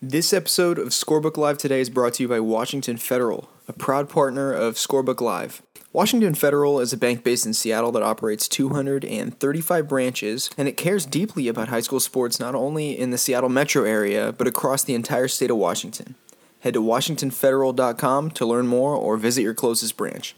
This episode of Scorebook Live Today is brought to you by Washington Federal, a proud partner of Scorebook Live. Washington Federal is a bank based in Seattle that operates 235 branches, and it cares deeply about high school sports not only in the Seattle metro area, but across the entire state of Washington. Head to washingtonfederal.com to learn more or visit your closest branch.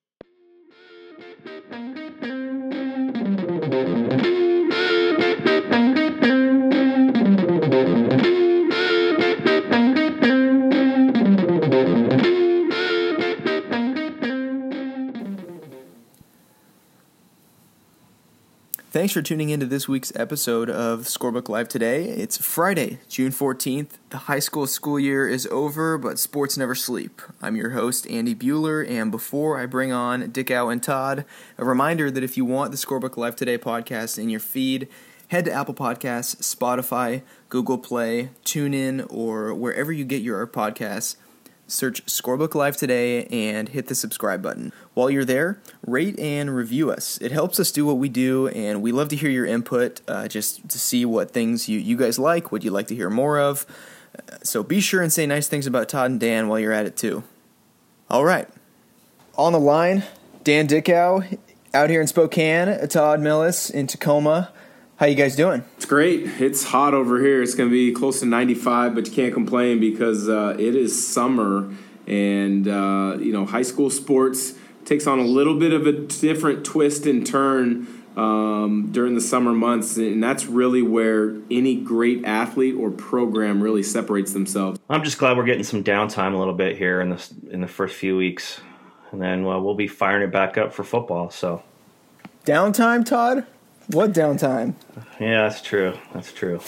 Thanks for tuning into this week's episode of Scorebook Live Today. It's Friday, June 14th. The high school year is over, but sports never sleep. I'm your host, Andy Bueller, and before I bring on Dickow and Todd, a reminder that if you want the Scorebook Live Today podcast in your feed, head to Apple Podcasts, Spotify, Google Play, TuneIn, or wherever you get your podcasts. Search Scorebook Live Today and hit the subscribe button. While you're there, rate and review us. It helps us do what we do, and we love to hear your input just to see what things you guys like, what you'd like to hear more of. So be sure and say nice things about Todd and Dan while you're at it, too. All right. On the line, Dan Dickow out here in Spokane, Todd Millis in Tacoma. How you guys doing? It's great. It's hot over here. It's going to be close to 95, but you can't complain because it is summer, and high school sports takes on a little bit of a different twist and turn during the summer months, and that's really where any great athlete or program really separates themselves. I'm just glad we're getting some downtime a little bit here in the first few weeks, and then we'll be firing it back up for football. So, downtime, Todd? What downtime? Yeah, that's true. That's true.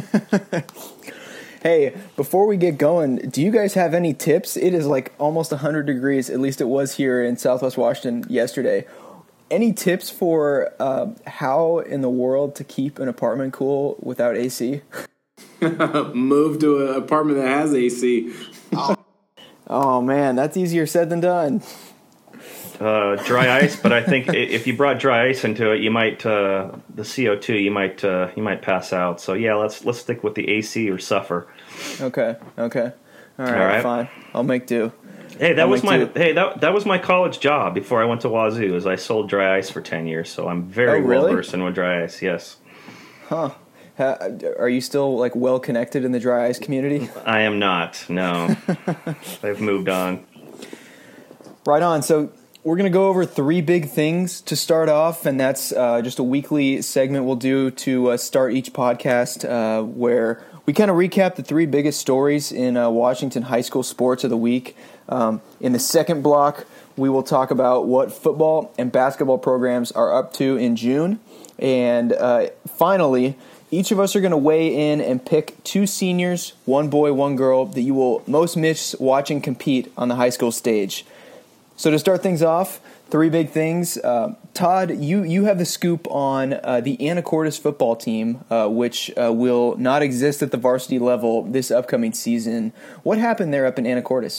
Hey, before we get going, do you guys have any tips? It is like almost 100 degrees, at least it was here in Southwest Washington yesterday. Any tips for how in the world to keep an apartment cool without AC? Move to an apartment that has AC. Oh, man, that's easier said than done. Dry ice, but I think if you brought dry ice into it, you might the CO2 you might pass out. So yeah, let's stick with the AC or suffer. Okay. All right. Fine. I'll make do. Hey, that was my college job before I went to Wazoo. Is I sold dry ice for 10 years, so I'm very well versed in with dry ice. Yes. Huh. Are you still like well connected in the dry ice community? I am not. No, I've moved on. Right on. So we're going to go over three big things to start off, and that's just a weekly segment we'll do to start each podcast where we kind of recap the three biggest stories in Washington high school sports of the week. In the second block, we will talk about what football and basketball programs are up to in June. And finally, each of us are going to weigh in and pick two seniors, one boy, one girl, that you will most miss watching compete on the high school stage. So to start things off, three big things. Todd, you have the scoop on the Anacortes football team, which will not exist at the varsity level this upcoming season. What happened there up in Anacortes?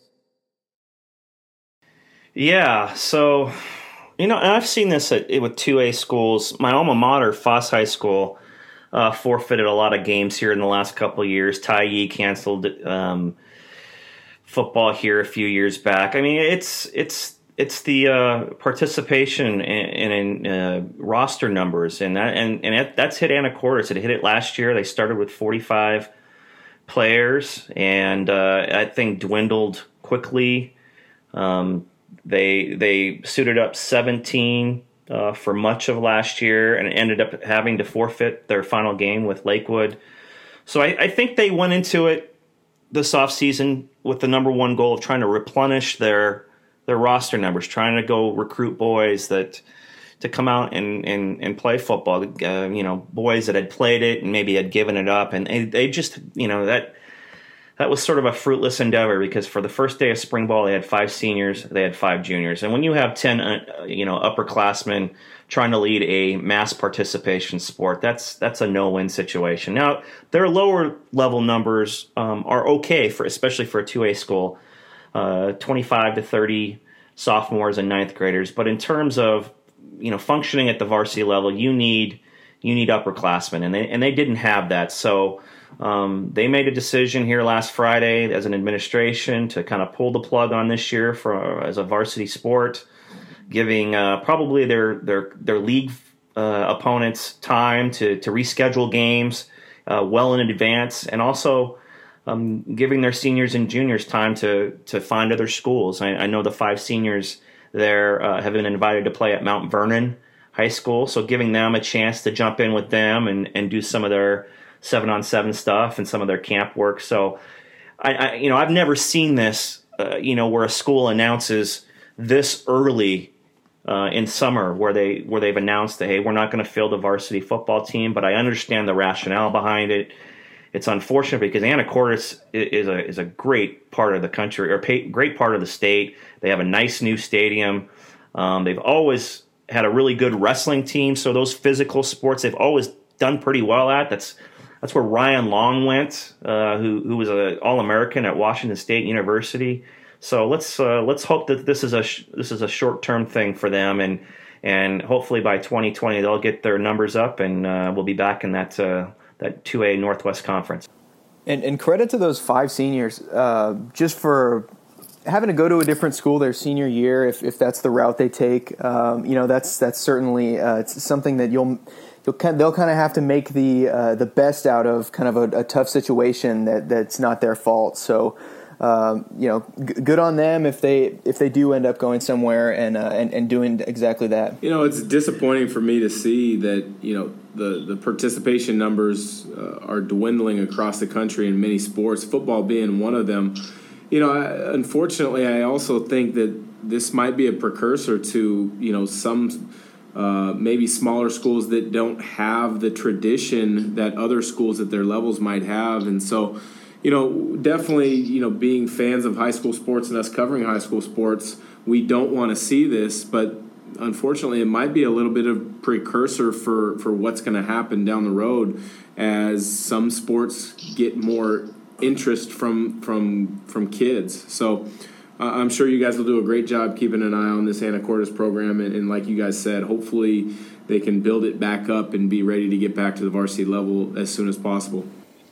Yeah, so, and I've seen this with 2A schools. My alma mater, Foss High School, forfeited a lot of games here in the last couple of years. Tyee canceled football here a few years back. I mean, it's the participation in roster numbers, and that's hit Anacortes. It hit it last year. They started with 45 players, and I think dwindled quickly. They suited up 17 for much of last year, and ended up having to forfeit their final game with Lakewood. So I think they went into it this offseason with the number one goal of trying to replenish their roster numbers, trying to go recruit boys to come out and play football. Boys that had played it and maybe had given it up, and they just that was sort of a fruitless endeavor because for the first day of spring ball they had 5 seniors, they had 5 juniors, and when you have 10 upperclassmen trying to lead a mass participation sport, that's a no-win situation. Now, their lower level numbers are okay especially for a 2A school, 25 to 30 sophomores and ninth graders. But in terms of functioning at the varsity level, you need upperclassmen, and they didn't have that. So They made a decision here last Friday as an administration to kind of pull the plug on this year as a varsity sport, giving probably their league opponents time to reschedule games well in advance, and also giving their seniors and juniors time to find other schools. I know the 5 seniors there have been invited to play at Mount Vernon High School, so giving them a chance to jump in with them and do some of their 7-on-7 stuff and some of their camp work. So I've never seen this, where a school announces this early in summer, where they've announced that, hey, we're not going to field the varsity football team. But I understand the rationale behind it. It's unfortunate because Anacortes is a great part of the country, or great part of the state. They have a nice new stadium. They've always had a really good wrestling team. So those physical sports they've always done pretty well at. That's where Ryan Long went, who was an All-American at Washington State University. So let's hope that this is a short-term thing for them, and hopefully by 2020 they'll get their numbers up, and we'll be back in that 2A Northwest Conference. And credit to those 5 seniors, just for having to go to a different school their senior year, if that's the route they take. That's certainly it's something that they'll kind of have to make the best out of kind of a tough situation that's not their fault. So, good on them if they do end up going somewhere and doing exactly that. It's disappointing for me to see that the participation numbers are dwindling across the country in many sports, football being one of them. Unfortunately, I also think that this might be a precursor to some maybe smaller schools that don't have the tradition that other schools at their levels might have. And so, definitely, being fans of high school sports and us covering high school sports, we don't want to see this, but unfortunately it might be a little bit of precursor for what's going to happen down the road as some sports get more interest from kids. So I'm sure you guys will do a great job keeping an eye on this Anacortes program, and like you guys said, hopefully they can build it back up and be ready to get back to the varsity level as soon as possible.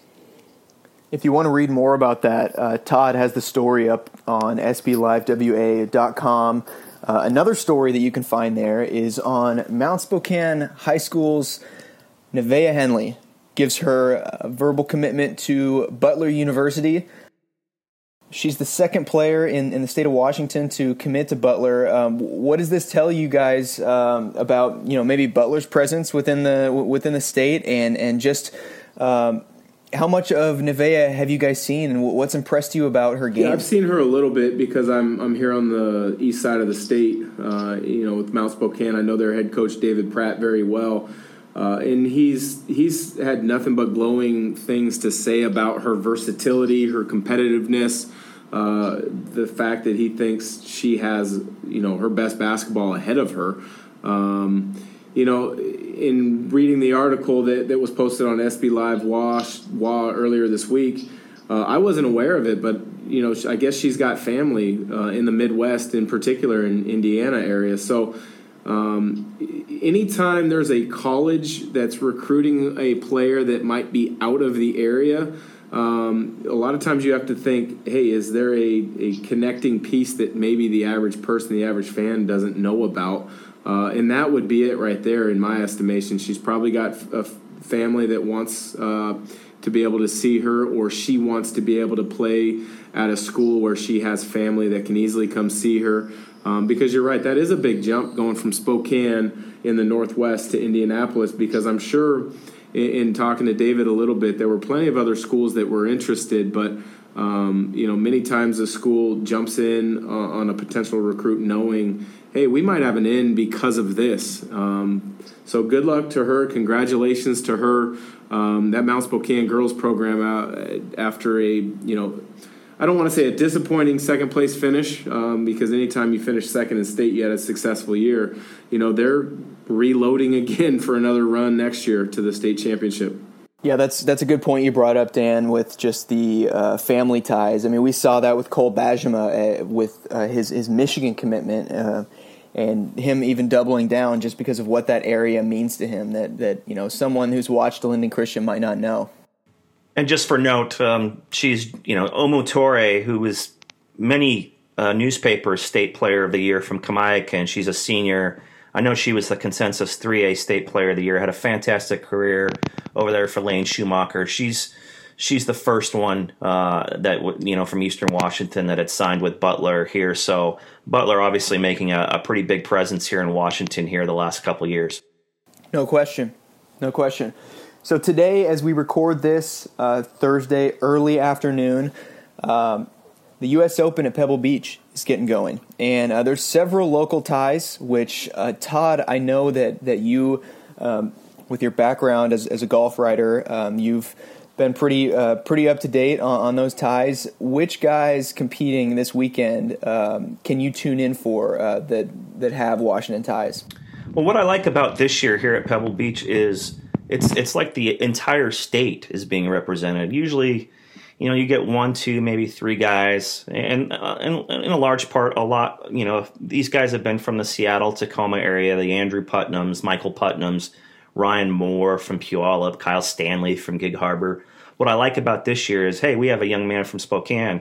If you want to read more about that, Todd has the story up on sblivewa.com. Another story that you can find there is on Mount Spokane High School's Nevaeh Henley. Gives her a verbal commitment to Butler University. She's the second player in the state of Washington to commit to Butler. What does this tell you guys about maybe Butler's presence within the state, and just how much of Nevaeh have you guys seen, and what's impressed you about her game? Yeah, I've seen her a little bit because I'm here on the east side of the state. With Mount Spokane, I know their head coach David Pratt very well. And he's had nothing but glowing things to say about her versatility, her competitiveness, the fact that he thinks she has, her best basketball ahead of her. In reading the article that was posted on SB Live WA earlier this week, I wasn't aware of it, but, I guess she's got family in the Midwest, in particular in Indiana area. So, anytime there's a college that's recruiting a player that might be out of the area, a lot of times you have to think, hey, is there a connecting piece that maybe the average person, the average fan doesn't know about? And that would be it right there in my estimation. She's probably got a family that wants to be able to see her, or she wants to be able to play at a school where she has family that can easily come see her. Because you're right, that is a big jump going from Spokane in the Northwest to Indianapolis, because I'm sure in talking to David a little bit, there were plenty of other schools that were interested, but many times the school jumps in on a potential recruit knowing, hey, we might have an in because of this. So good luck to her. Congratulations to her. That Mount Spokane girls program after I don't want to say a disappointing second place finish, because anytime you finish second in state, you had a successful year. They're reloading again for another run next year to the state championship. Yeah, that's a good point you brought up, Dan, with just the family ties. I mean, we saw that with Cole Bajema with his Michigan commitment, and him even doubling down just because of what that area means to him that someone who's watched Linden Christian might not know. And just for note, she's, Omo Torre, who was many newspapers state player of the year from Kamaiaka, and she's a senior. I know she was the consensus 3A state player of the year, had a fantastic career over there for Lane Schumacher. She's the first one that, from Eastern Washington that had signed with Butler here. So Butler obviously making a pretty big presence here in Washington here the last couple of years. No question. So today, as we record this Thursday early afternoon, the U.S. Open at Pebble Beach is getting going. And there's several local ties, which, Todd, I know that you, with your background as a golf writer, you've been pretty up to date on those ties. Which guys competing this weekend can you tune in for that have Washington ties? Well, what I like about this year here at Pebble Beach is it's like the entire state is being represented. Usually, you get 1, 2, maybe 3 guys, and in a large part, a lot. These guys have been from the Seattle, Tacoma area, the Andrew Putnams, Michael Putnams, Ryan Moore from Puyallup, Kyle Stanley from Gig Harbor. What I like about this year is, hey, we have a young man from Spokane,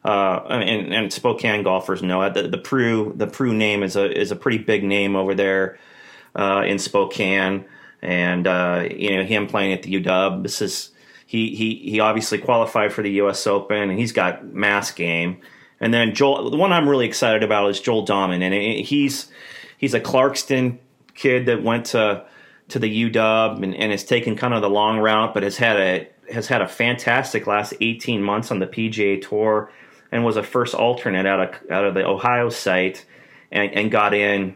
and Spokane golfers know it. The Prue name is a pretty big name over there in Spokane. And him playing at the UW, this is he obviously qualified for the U.S. Open, and he's got mass game. And then Joel, the one I'm really excited about is Joel Dahman, and he's a Clarkston kid that went to the UW and has taken kind of the long route, but has had a fantastic last 18 months on the PGA Tour, and was a first alternate out of the Ohio site, and got in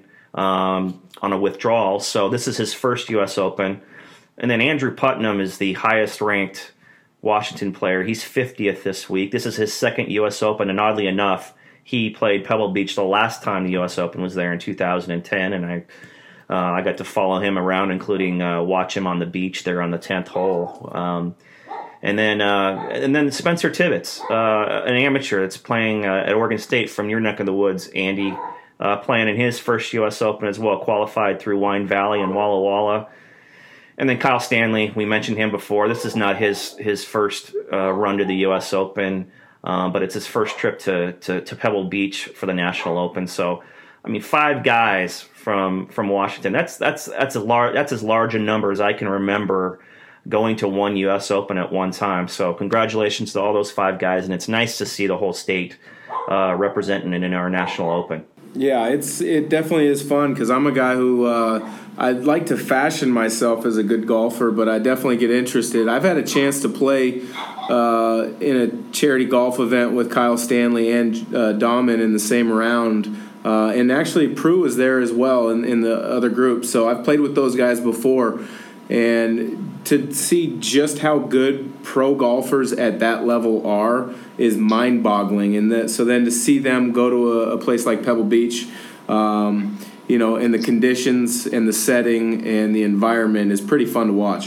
on a withdrawal. So this is his first U.S. Open. And then Andrew Putnam is the highest ranked Washington player. He's 50th this week. This is his second U.S. Open, and oddly enough, he played Pebble Beach the last time the U.S. Open was there in 2010, and I got to follow him around, including watch him on the beach there on the 10th hole. And then Spencer Tibbetts, an amateur that's playing at Oregon State from your neck of the woods, Andy, playing in his first U.S. Open as well, qualified through Wine Valley and Walla Walla. And then Kyle Stanley, we mentioned him before. This is not his first run to the U.S. Open, but it's his first trip to Pebble Beach for the National Open. So, 5 guys from Washington. That's as large a number as I can remember going to one U.S. Open at one time. So congratulations to all those 5 guys, and it's nice to see the whole state representing it in our National Open. Yeah, it definitely is fun because I'm a guy who I'd like to fashion myself as a good golfer, but I definitely get interested. I've had a chance to play in a charity golf event with Kyle Stanley and Dahman in the same round, and actually Prue was there as well in the other group. So I've played with those guys before, and to see just how good pro golfers at that level are is mind-boggling. And so then to see them go to a place like Pebble Beach, and the conditions and the setting and the environment is pretty fun to watch.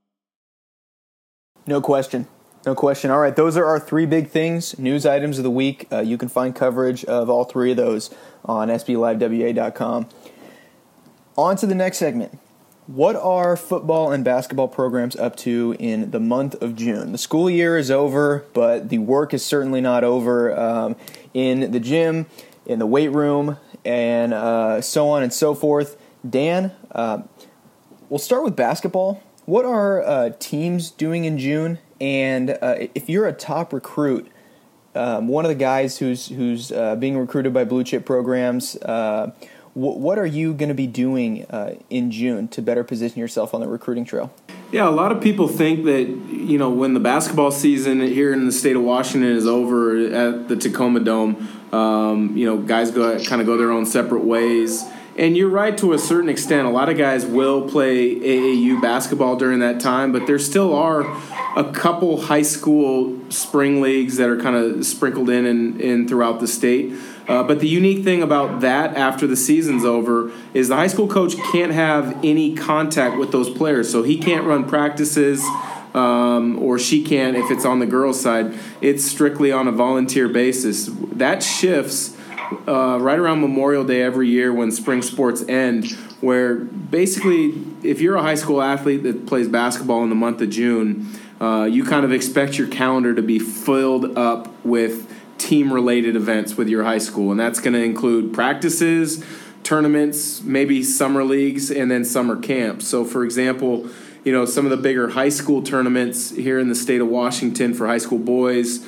No question. All right, those are our 3 big things, news items of the week. You can find coverage of all 3 of those on sblivewa.com. On to the next segment. What are football and basketball programs up to in the month of June? The school year is over, but the work is certainly not over in the gym, in the weight room, and so on and so forth. Dan, we'll start with basketball. What are teams doing in June? And if you're a top recruit, one of the guys who's being recruited by blue chip programs, what are you going to be doing in June to better position yourself on the recruiting trail? Yeah, a lot of people think that, when the basketball season here in the state of Washington is over at the Tacoma Dome, guys go their own separate ways. And you're right to a certain extent. A lot of guys will play AAU basketball during that time, but there still are a couple high school spring leagues that are kind of sprinkled in throughout the state. But the unique thing about that after the season's over is the high school coach can't have any contact with those players. So he can't run practices, or she can if it's on the girls' side. It's strictly on a volunteer basis. That shifts right around Memorial Day every year when spring sports end, where basically if you're a high school athlete that plays basketball in the month of June, you kind of expect your calendar to be filled up with team-related events with your high school, and that's going to include practices, tournaments, maybe summer leagues, and then summer camps. So, for example, some of the bigger high school tournaments here in the state of Washington for high school boys,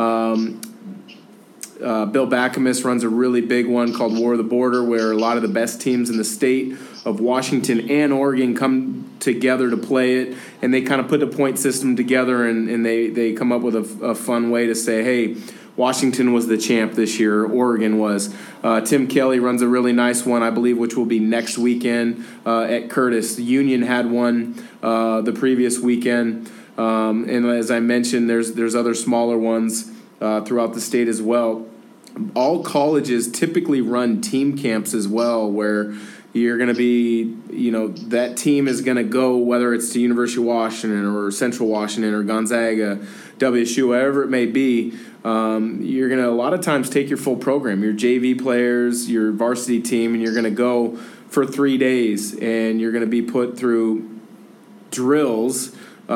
Bill Backamus runs a really big one called War of the Border, where a lot of the best teams in the state of Washington and Oregon come together to play it, and they kind of put the point system together, and they come up with a fun way to say, hey, Washington was the champ this year, Oregon was. Tim Kelly runs a really nice one, I believe, which will be next weekend at Curtis. Union had one the previous weekend, and as I mentioned, there's other smaller ones throughout the state as well. All colleges typically run team camps as well, where you're going to be, that team is going to go, whether it's to University of Washington or Central Washington or Gonzaga, WSU, whatever it may be. You're going to a lot of times take your full program, your JV players, your varsity team, and you're going to go for 3 days, and you're going to be put through drills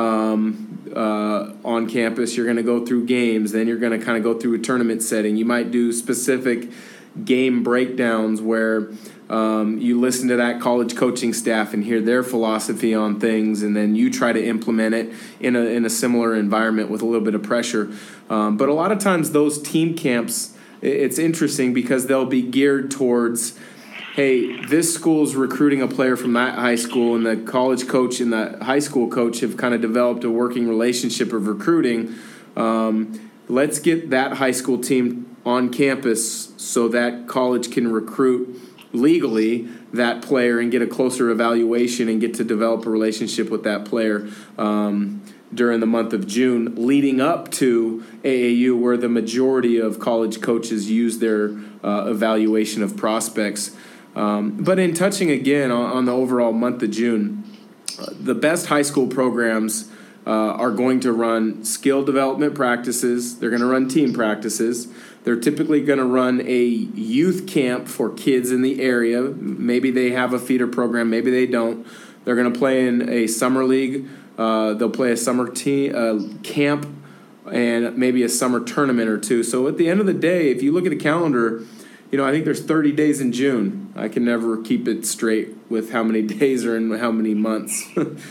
on campus. You're going to go through games, then you're going to kind of go through a tournament setting. You might do specific game breakdowns where you listen to that college coaching staff and hear their philosophy on things, and then you try to implement it in a similar environment with a little bit of pressure. But a lot of times those team camps, it's interesting because they'll be geared towards, hey, this school's recruiting a player from that high school, and the college coach and the high school coach have kind of developed a working relationship of recruiting. Let's get that high school team on campus so that college can recruit legally that player and get a closer evaluation and get to develop a relationship with that player during the month of June, leading up to AAU, where the majority of college coaches use their evaluation of prospects. But in touching again on the overall month of June, the best high school programs are going to run skill development practices. They're going to run team practices. They're typically going to run a youth camp for kids in the area. Maybe they have a feeder program. Maybe they don't. They're going to play in a summer league. They'll play a summer camp and maybe a summer tournament or two. So at the end of the day, if you look at the calendar, I think there's 30 days in June. I can never keep it straight with how many days are in how many months.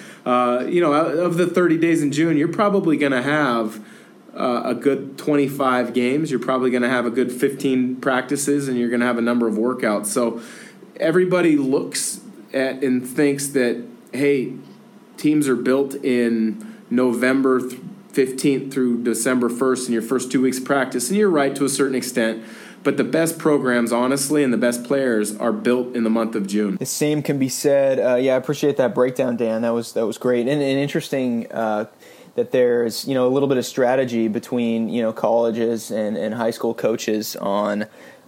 Of the 30 days in June, you're probably going to have a good 25 games. You're probably going to have a good 15 practices, and you're going to have a number of workouts. So everybody looks at and thinks that, hey, teams are built in November 15th through December 1st in your first 2 weeks of practice. And you're right to a certain extent. But the best programs, honestly, and the best players are built in the month of June. The same can be said. I appreciate that breakdown, Dan. That was great and interesting. That there's a little bit of strategy between colleges and high school coaches on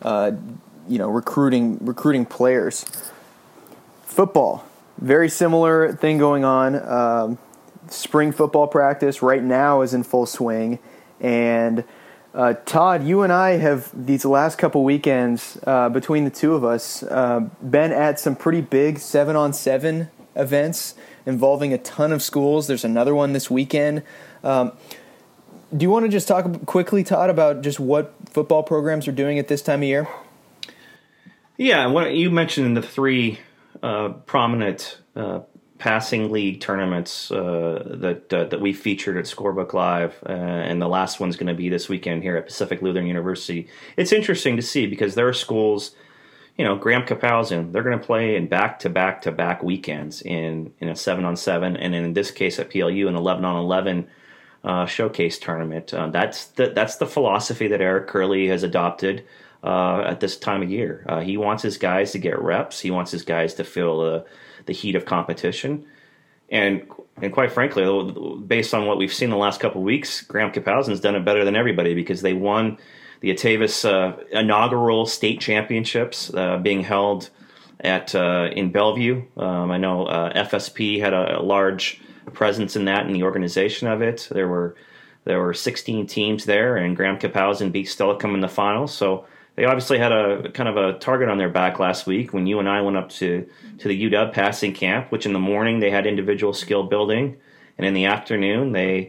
recruiting players. Football, very similar thing going on. Spring football practice right now is in full swing, and Todd, you and I have these last couple weekends between the two of us been at some pretty big 7-on-7 events involving a ton of schools. There's another one this weekend. Do you want to just talk quickly, Todd, about just what football programs are doing at this time of year? Yeah, what you mentioned the three prominent passing league tournaments that we featured at Scorebook Live, and the last one's going to be this weekend here at Pacific Lutheran University. It's interesting to see because there are schools, Graham Kapowsin, they're going to play in back-to-back-to-back weekends in a 7-on-7, and in this case at PLU, an 11-on-11 showcase tournament. That's the philosophy that Eric Curley has adopted at this time of year. He wants his guys to get reps. He wants his guys to feel the heat of competition. And quite frankly, based on what we've seen the last couple of weeks, Graham Kapowsin's done it better than everybody because they won the Atavis inaugural state championships being held in Bellevue. I know FSP had a large presence in that in the organization of it. There were 16 teams there, and Graham Kapowsin beat Stellicum in the final. So they obviously had a kind of a target on their back last week when you and I went up to the UW passing camp, which in the morning they had individual skill building, and in the afternoon they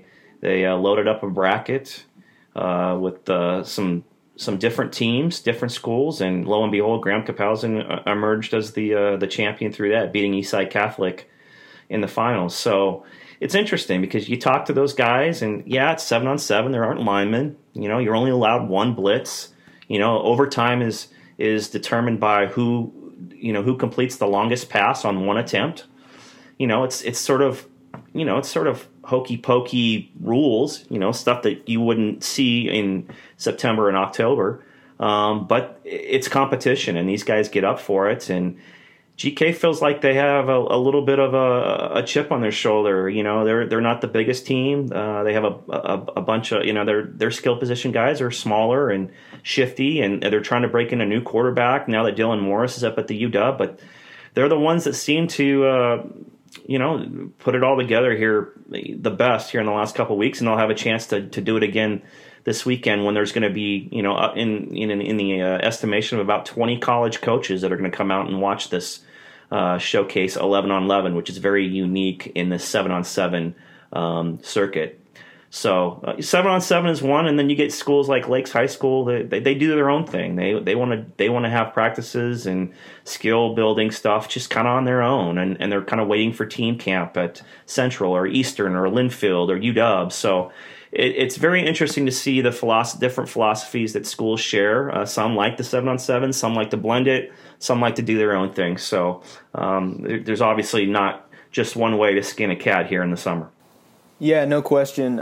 They loaded up a bracket with some different teams, different schools, and lo and behold, Graham Kapowsin emerged as the champion through that, beating Eastside Catholic in the finals. So it's interesting because you talk to those guys, and yeah, it's 7-on-7. There aren't linemen. You're only allowed one blitz. Overtime is determined by who completes the longest pass on one attempt. It's sort of hokey pokey rules, stuff that you wouldn't see in September and October. But it's competition, and these guys get up for it. And GK feels like they have a little bit of a chip on their shoulder. They're not the biggest team. They have a bunch of their skill position guys are smaller and shifty, and they're trying to break in a new quarterback now that Dylan Morris is up at the UW. But they're the ones that seem to put it all together here, the best here in the last couple of weeks, and they'll have a chance to do it again this weekend when there's going to be, in the estimation of about 20 college coaches that are going to come out and watch this showcase 11-on-11, which is very unique in the 7-on-7 circuit. So 7-on-7 is one, and then you get schools like Lakes High School. They do their own thing. They want to have practices and skill building stuff just kind of on their own, and they're kind of waiting for team camp at Central or Eastern or Linfield or UW. So it's very interesting to see the different philosophies that schools share. Some like the 7-on-7, some like to blend it, some like to do their own thing. So there's obviously not just one way to skin a cat here in the summer. Yeah, no question.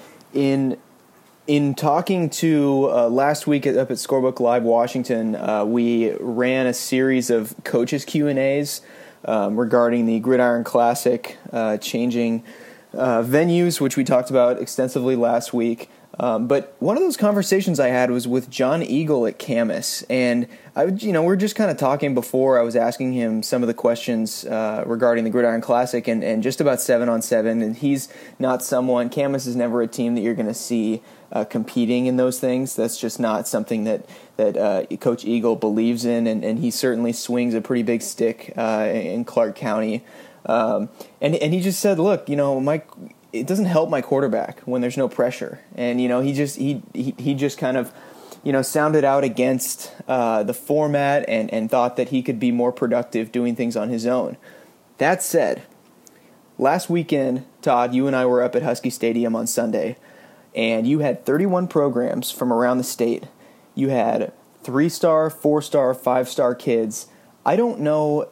In talking to last week up at Scorebook Live Washington, we ran a series of coaches Q&As regarding the Gridiron Classic changing venues, which we talked about extensively last week. But one of those conversations I had was with John Eagle at Camas, and we were just kind of talking before. I was asking him some of the questions regarding the Gridiron Classic and just about 7-on-7, and he's not someone. Camas is never a team that you're going to see competing in those things. That's just not something that Coach Eagle believes in, and he certainly swings a pretty big stick in Clark County. And he just said, look, Mike, it doesn't help my quarterback when there's no pressure. And, he just kind of, sounded out against the format and thought that he could be more productive doing things on his own. That said, last weekend, Todd, you and I were up at Husky Stadium on Sunday, and you had 31 programs from around the state. You had 3-star, 4-star, 5-star kids. I don't know,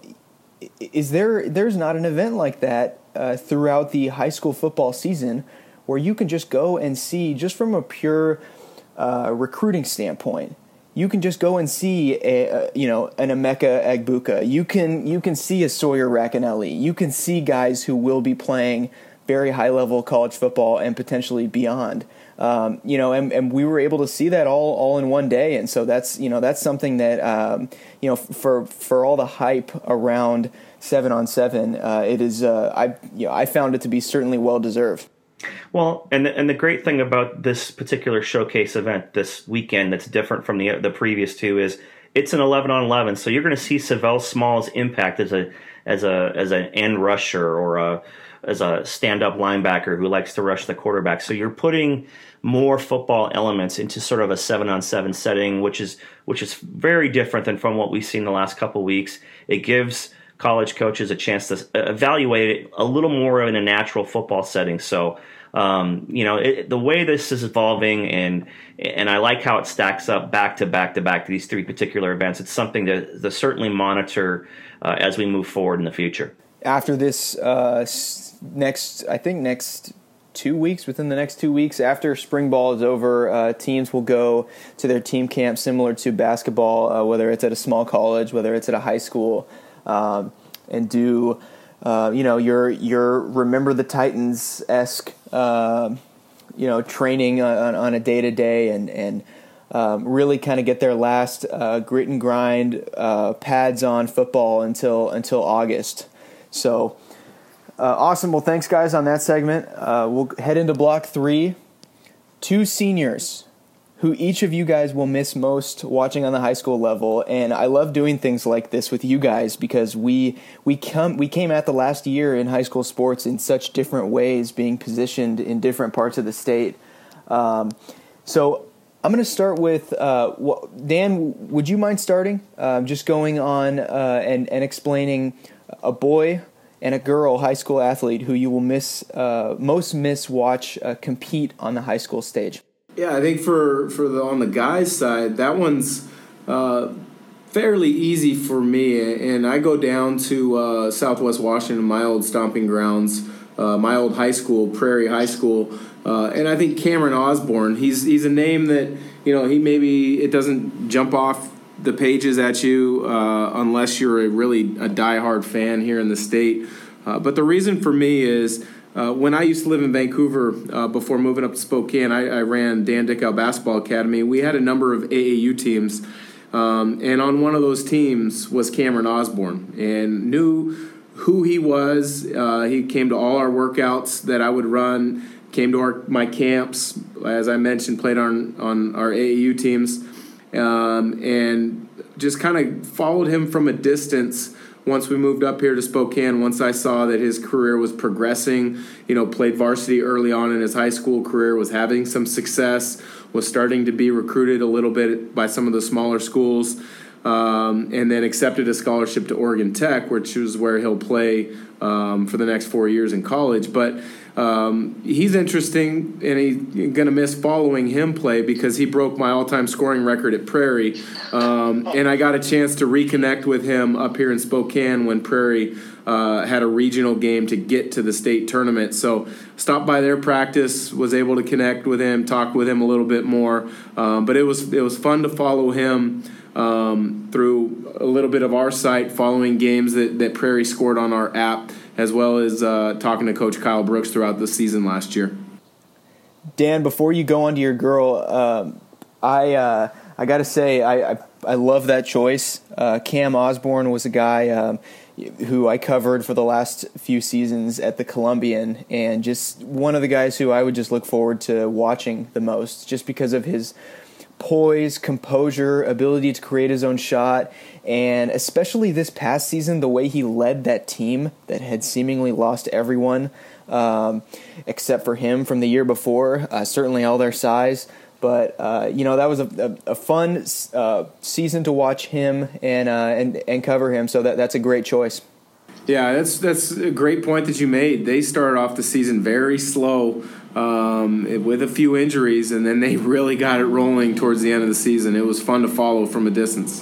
there's not an event like that throughout the high school football season where you can just go and see, just from a pure recruiting standpoint, you can just go and see an Emeka Egbuka. You can see a Sawyer Racanelli. You can see guys who will be playing very high level college football and potentially beyond. And we were able to see that all in one day, and so that's something that for all the hype around 7-on-7, it is I found it to be certainly well deserved. Well, and the great thing about this particular showcase event this weekend that's different from the previous two is it's an 11-on-11, so you're going to see Savell Small's impact as an end rusher or as a stand-up linebacker who likes to rush the quarterback. So you're putting more football elements into sort of a 7-on-7 setting, which is very different than from what we've seen the last couple of weeks. It gives college coaches a chance to evaluate it a little more in a natural football setting. So, the way this is evolving, and I like how it stacks up back to back to back to these three particular events. It's something to certainly monitor as we move forward in the future. After this next 2 weeks, within the next 2 weeks, after spring ball is over, teams will go to their team camp similar to basketball, whether it's at a small college, whether it's at a high school, and do your Remember the Titans-esque training on a day-to-day and really kind of get their last grit and grind pads on football until August. So awesome. Well, thanks, guys, on that segment. We'll head into Block 3. 2 seniors who each of you guys will miss most watching on the high school level. And I love doing things like this with you guys because we came at the last year in high school sports in such different ways, being positioned in different parts of the state. So I'm going to start with Dan. Would you mind starting? Just going on and explaining a boy and a girl high school athlete who you will most miss watch compete on the high school stage. Yeah, I think on the guys' side, that one's fairly easy for me. And I go down to Southwest Washington, my old stomping grounds, my old high school, Prairie High School. And I think Cameron Osborne, he's a name that, it doesn't jump off the pages at you unless you're a diehard fan here in the state. But the reason for me is when I used to live in Vancouver before moving up to Spokane, I ran Dan Dickau Basketball Academy. We had a number of AAU teams, and on one of those teams was Cameron Osborne, and knew who he was. He came to all our workouts that I would run, came to my camps, as I mentioned, played on our AAU teams, and just kind of followed him from a distance. Once we moved up here to Spokane, once I saw that his career was progressing, played varsity early on in his high school career, was having some success, was starting to be recruited a little bit by some of the smaller schools, and then accepted a scholarship to Oregon Tech, which is where he'll play for the next 4 years in college. But he's interesting, and he's going to miss following him play because he broke my all-time scoring record at Prairie. And I got a chance to reconnect with him up here in Spokane when Prairie had a regional game to get to the state tournament. So stopped by their practice, was able to connect with him, talk with him a little bit more. But it was fun to follow him through a little bit of our site, following games that Prairie scored on our app, as well as talking to Coach Kyle Brooks throughout the season last year. Dan, before you go on to your girl, I got to say I love that choice. Cam Osborne was a guy who I covered for the last few seasons at the Columbian, and just one of the guys who I would just look forward to watching the most, just because of his poise, composure, ability to create his own shot, and especially this past season, the way he led that team that had seemingly lost everyone except for him from the year before, certainly all their size. But, that was a fun season to watch him and cover him, so that's a great choice. Yeah, that's a great point that you made. They started off the season very slow with a few injuries, and then they really got it rolling towards the end of the season. It was fun to follow from a distance.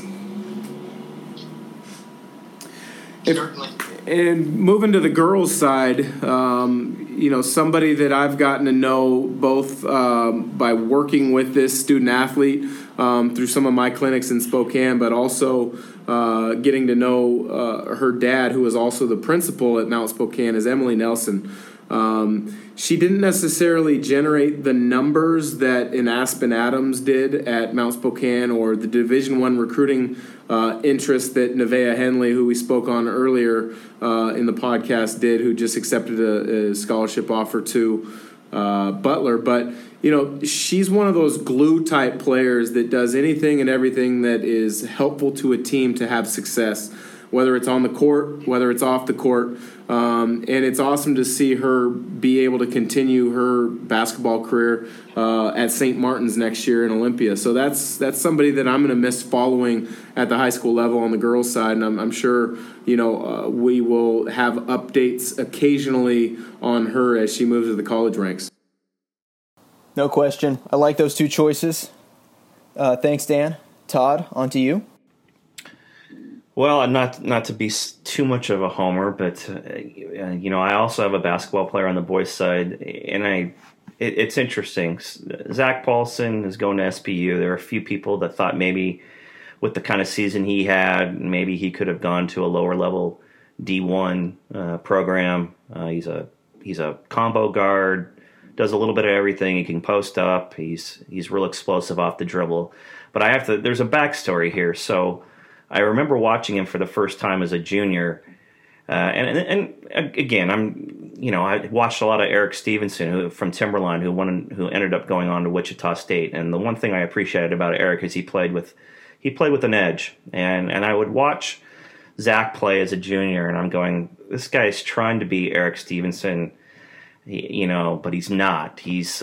Certainly. And moving to the girls' side, somebody that I've gotten to know both by working with this student athlete through some of my clinics in Spokane, but also getting to know her dad, who is also the principal at Mount Spokane, is Emily Nelson. She didn't necessarily generate the numbers that an Aspen Adams did at Mount Spokane, or the Division I recruiting interest that Nevaeh Henley, who we spoke on earlier in the podcast, did, who just accepted a scholarship offer to Butler. But, she's one of those glue-type players that does anything and everything that is helpful to a team to have success, whether it's on the court, whether it's off the court. And it's awesome to see her be able to continue her basketball career at St. Martin's next year in Olympia. So that's somebody that I'm going to miss following at the high school level on the girls' side. And I'm sure, we will have updates occasionally on her as she moves to the college ranks. No question. I like those two choices. Thanks, Dan. Todd, on to you. Well, not to be too much of a homer, but I also have a basketball player on the boys' side, and it's interesting. Zach Paulson is going to SPU. There are a few people that thought maybe with the kind of season he had, maybe he could have gone to a lower level D1 program. He's a combo guard, does a little bit of everything. He can post up. He's real explosive off the dribble. But there's a backstory here. So I remember watching him for the first time as a junior, And again, I watched a lot of Eric Stevenson from Timberline, who ended up going on to Wichita State. And the one thing I appreciated about Eric is he played with an edge. And I would watch Zach play as a junior, and I'm going, this guy's trying to be Eric Stevenson, but he's not.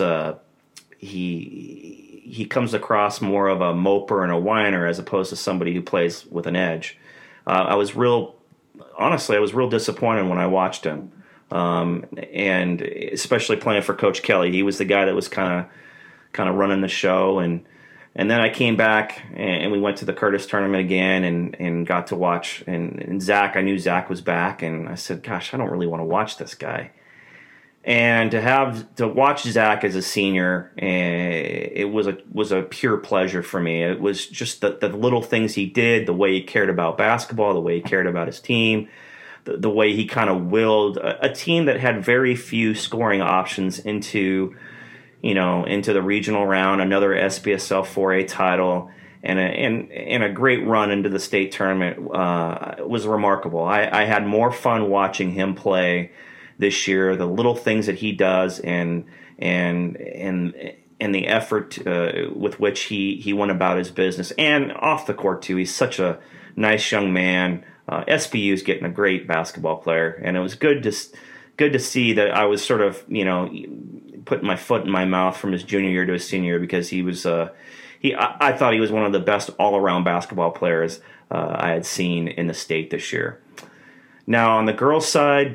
He comes across more of a moper and a whiner as opposed to somebody who plays with an edge. I was real disappointed when I watched him, and especially playing for Coach Kelly. He was the guy that was kind of running the show, and then I came back and we went to the Curtis tournament again and got to watch. And Zach, I knew Zach was back, and I said, "Gosh, I don't really want to watch this guy." And to watch Zach as a senior, it was a pure pleasure for me. It was just the little things he did, the way he cared about basketball, the way he cared about his team, the way he kind of willed a team that had very few scoring options into the regional round, another SBSL 4A title, and a great run into the state tournament was remarkable. I had more fun watching him play this year, the little things that he does, and the effort with which he went about his business, and off the court too. He's such a nice young man. SBU's getting a great basketball player, and it was good to see that I was sort of putting my foot in my mouth from his junior year to his senior year, because he was I thought he was one of the best all around basketball players I had seen in the state this year. Now on the girls' side,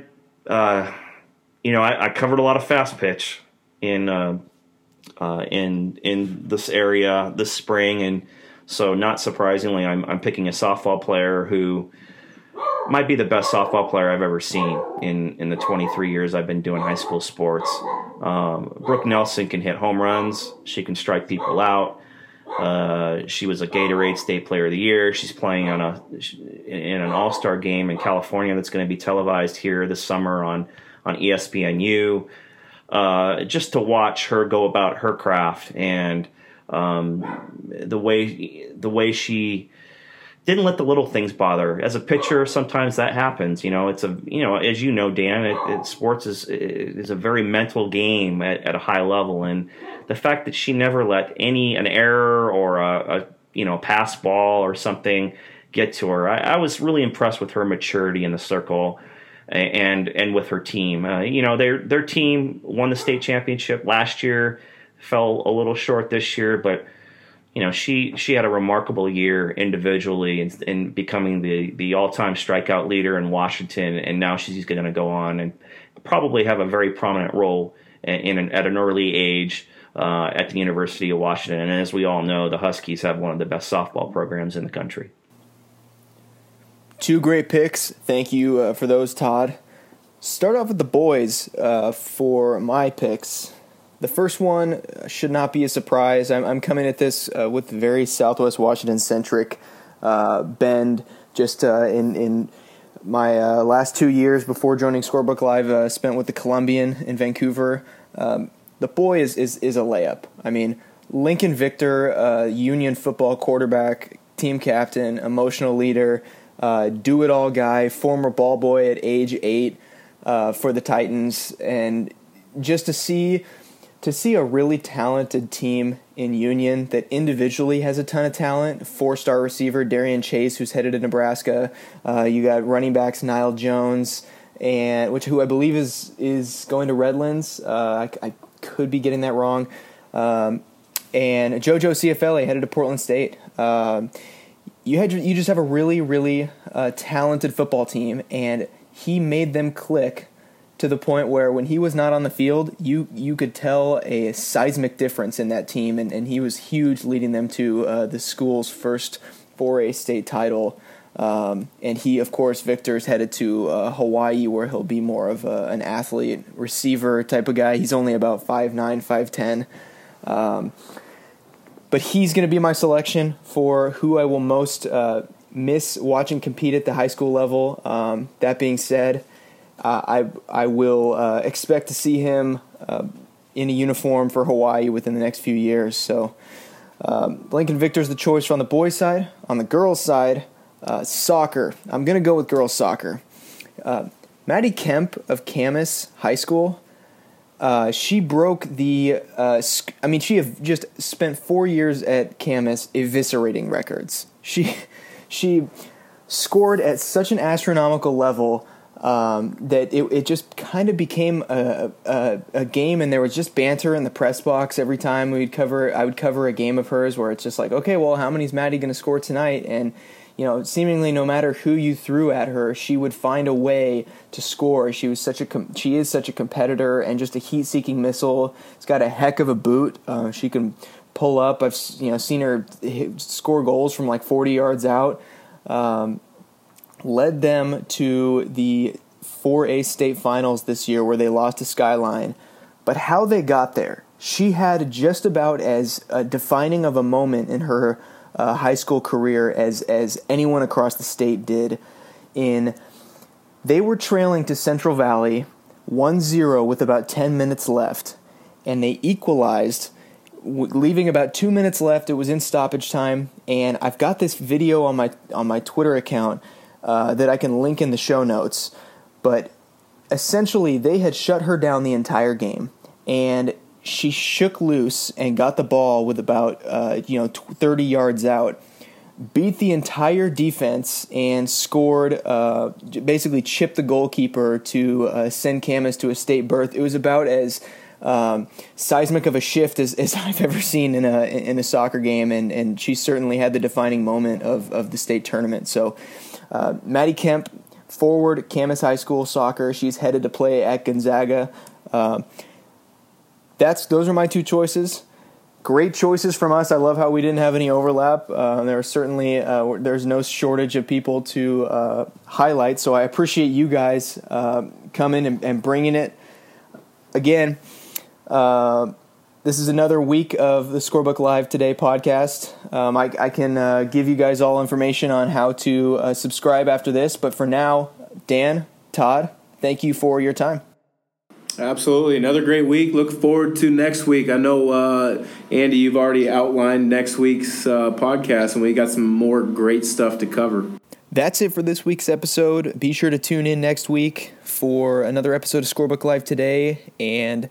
I covered a lot of fast pitch in this area this spring, and so not surprisingly, I'm picking a softball player who might be the best softball player I've ever seen in the 23 years I've been doing high school sports. Brooke Nelson can hit home runs. She can strike people out. She was a Gatorade State Player of the Year. She's playing in an All-Star game in California that's going to be televised here this summer on ESPNU. Just to watch her go about her craft, and the way she didn't let the little things bother her. As a pitcher, sometimes that happens. It's as you know, Dan, sports is a very mental game at a high level, and the fact that she never let an error or a pass ball or something get to her, I was really impressed with her maturity in the circle and with her team. Their team won the state championship last year, fell a little short this year, but she had a remarkable year individually in becoming the all-time strikeout leader in Washington, and now she's going to go on and probably have a very prominent role at an early age at the University of Washington. And as we all know, the Huskies have one of the best softball programs in the country. Two great picks. Thank you for those, Todd. Start off with the boys for my picks. The first one should not be a surprise. I'm coming at this with very Southwest Washington-centric bend. Just in my last 2 years before joining Scorebook Live, spent with the Columbian in Vancouver. The boy is a layup. I mean, Lincoln Victor, Union football quarterback, team captain, emotional leader, do-it-all guy, former ball boy at age 8 for the Titans, and just to see a really talented team in Union that individually has a ton of talent. 4-star receiver Darian Chase, who's headed to Nebraska. You got running backs Nile Jones, who I believe is going to Redlands. I could be getting that wrong. And JoJo CFLA headed to Portland State. You just have a really, really talented football team, and he made them click to the point where when he was not on the field, you could tell a seismic difference in that team, and he was huge, leading them to the school's first 4A state title. And he, of course, Victor's headed to Hawaii, where he'll be more of an athlete, receiver type of guy. He's only about 5'9", 5'10". But he's going to be my selection for who I will most miss watching compete at the high school level. That being said, I will expect to see him in a uniform for Hawaii within the next few years. So Lincoln Victor's the choice on the boys' side. On the girls' side, soccer. I'm going to go with girls' soccer. Maddie Kemp of Camas High School, she broke the, she have just spent 4 years at Camas eviscerating records. She scored at such an astronomical level that it just kind of became a game, and there was just banter in the press box every time I would cover a game of hers where it's just like, okay, well, how many's Maddie going to score tonight? And seemingly no matter who you threw at her, she would find a way to score. She is such a competitor and just a heat-seeking missile. She's got a heck of a boot. She can pull up. I've seen her score goals from like 40 yards out. Led them to the 4A state finals this year where they lost to Skyline. But how they got there, she had just about as defining of a moment in her high school career as anyone across the state did. They were trailing to Central Valley 1-0 with about 10 minutes left, and they equalized, leaving about 2 minutes left. It was in stoppage time, and I've got this video on my Twitter account that I can link in the show notes. But essentially, they had shut her down the entire game, and she shook loose and got the ball with about 30 yards out, beat the entire defense, and scored, basically chipped the goalkeeper to send Camas to a state berth. It was about as seismic of a shift as I've ever seen in a soccer game, and she certainly had the defining moment of the state tournament. So Maddie Kemp, forward, Camas High School soccer. She's headed to play at Gonzaga. Those are my two choices. Great choices from us. I love how we didn't have any overlap. There are certainly there's no shortage of people to highlight, so I appreciate you guys coming and bringing it. Again, this is another week of the Scorebook Live Today podcast. I can give you guys all information on how to subscribe after this, but for now, Dan, Todd, thank you for your time. Absolutely. Another great week. Look forward to next week. I know, Andy, you've already outlined next week's podcast, and we got some more great stuff to cover. That's it for this week's episode. Be sure to tune in next week for another episode of Scorebook Live Today. And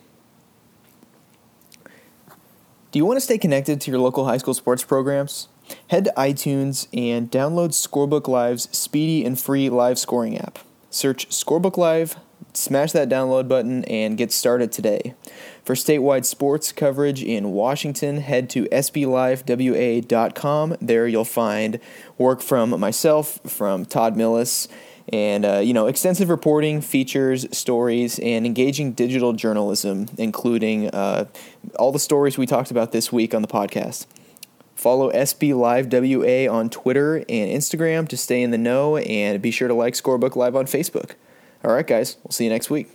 do you want to stay connected to your local high school sports programs? Head to iTunes and download Scorebook Live's speedy and free live scoring app. Search Scorebook Live, smash that download button, and get started today. For statewide sports coverage in Washington, head to sblivewa.com. There you'll find work from myself, from Todd Millis, and extensive reporting, features, stories, and engaging digital journalism, including all the stories we talked about this week on the podcast. Follow SB Live WA on Twitter and Instagram to stay in the know, and be sure to like Scorebook Live on Facebook. All right, guys, we'll see you next week.